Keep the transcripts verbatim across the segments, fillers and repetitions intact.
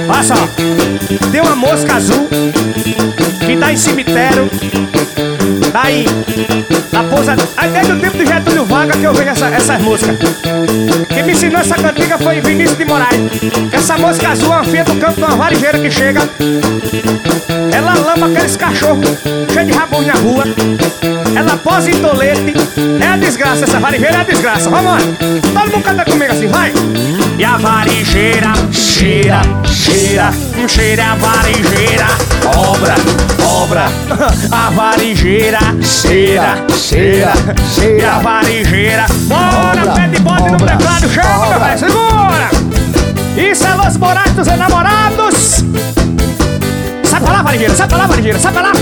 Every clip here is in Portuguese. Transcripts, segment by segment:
Olha só, tem uma mosca azul que tá em cemitério. Daí, a pousa. Aí desde o tempo do Getúlio Vargas que eu vejo essa, essas moscas. Quem me ensinou essa cantiga foi Vinícius de Moraes. Essa mosca azul é uma filha do campo de uma varejeira que chega. Ela lama aqueles cachorros cheios de rabos na rua. Ela posa em tolete. É a desgraça, essa varejeira é a desgraça. Vamos lá, todo mundo canta comigo assim, vai. E a varejeira cheira, cheira, cheira a varejeira. Obra, obra. A varejeira cheira, cheira, cheira. E a varejeira. Bora, pé de bote no teclado, chega, meu velho, segura. Isso é Los Moraes dos Enamorados. Sai pra lá, varejeira, sai pra lá, varejeira, sai pra lá.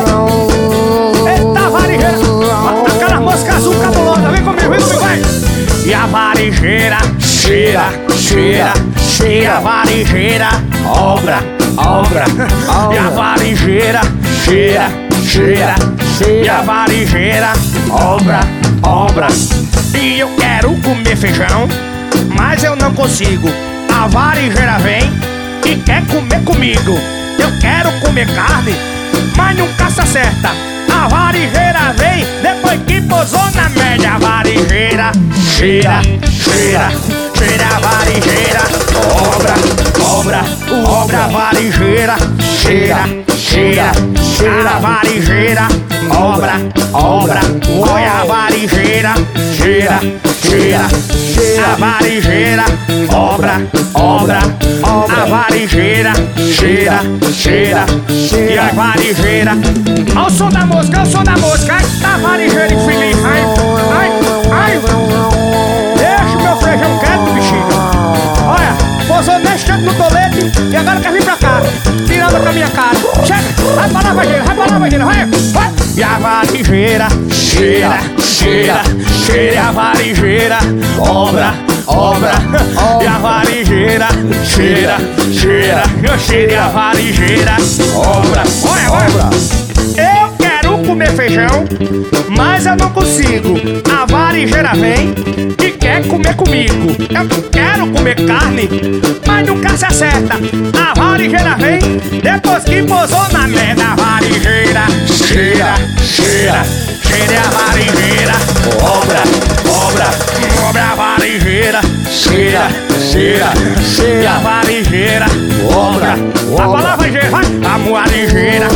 Ei. Eita, varejeira. Aquela mosca azul cabulosa, vem comigo, vem comigo, vai. E a varejeira cheira, cheira, cheira a varejeira. Obra, obra. E a varejeira cheira, cheira, cheira. E a varejeira. Obra, obra. E eu quero comer feijão, mas eu não consigo. A varejeira vem e quer comer comigo. Eu quero comer carne, mas nunca se acerta. A varejeira vem depois que pousou na média. A varejeira cheira, cheira, cheira a varejeira. Obra, obra, obra a varejeira. Cheira, cheira, cheira a varejeira. Obra, obra, olha a varejeira. Cheira, cheira, cheira a varejeira. Obra, obra, a varejeira. Cheira, cheira, e a varejeira. Olha o som da mosca, olha o som da mosca. Ai, tá varejeira infeliz. Ai, ai, ai. Deixa o meu feijão quieto, bichinho. Olha, pousou nesse tempo no tolete e agora quer vir pra cá, tirando com a minha cara. Chega, vai pra lá, varejeira, vai pra lá, varejeira, vai, vai. E a varejeira cheira, cheira, cheira a varejeira. Obra, obra, e a varejeira cheira, cheira, eu cheiro a varejeira. Obra, olha, olha. Eu quero comer feijão, mas eu não consigo. A varejeira vem e quer comer comigo. Eu quero comer carne, mas nunca se acerta. A varejeira vem depois que pousou na merda. A varejeira cheira, cheira, cheira a varejeira. Obra, obra, obra a varejeira. Cheira, cheira, cheira a varejeira. Obra, a palavra varejeira, vai. A varejeira,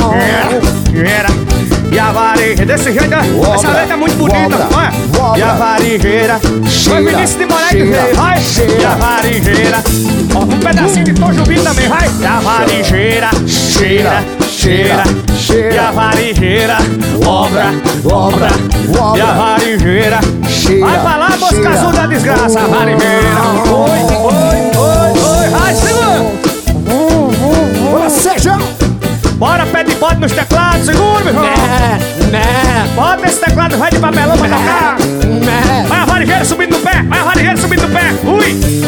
cheira, e a varejeira, desse jeito, essa letra é muito bonita, olha. E a varejeira, foi Vinícius de Moraes que veio, vai. E a varejeira, ó, um pedacinho de Tom Jubim também, vai. E a varejeira, cheira, cheira, cheira. E a varejeira, obra, obra. E a varejeira, vai pra lá, mosca azul da desgraça. A varejeira, oi, oi, oi, oi, vai, segura. Bora, seja. Bora, pé de bote nos teclados, segura, meu irmão. Né, né. Bota esse teclado, vai de papelão pra tocar. Né. Vai a varejeira subindo no pé, vai a varejeira subindo no pé. Ui.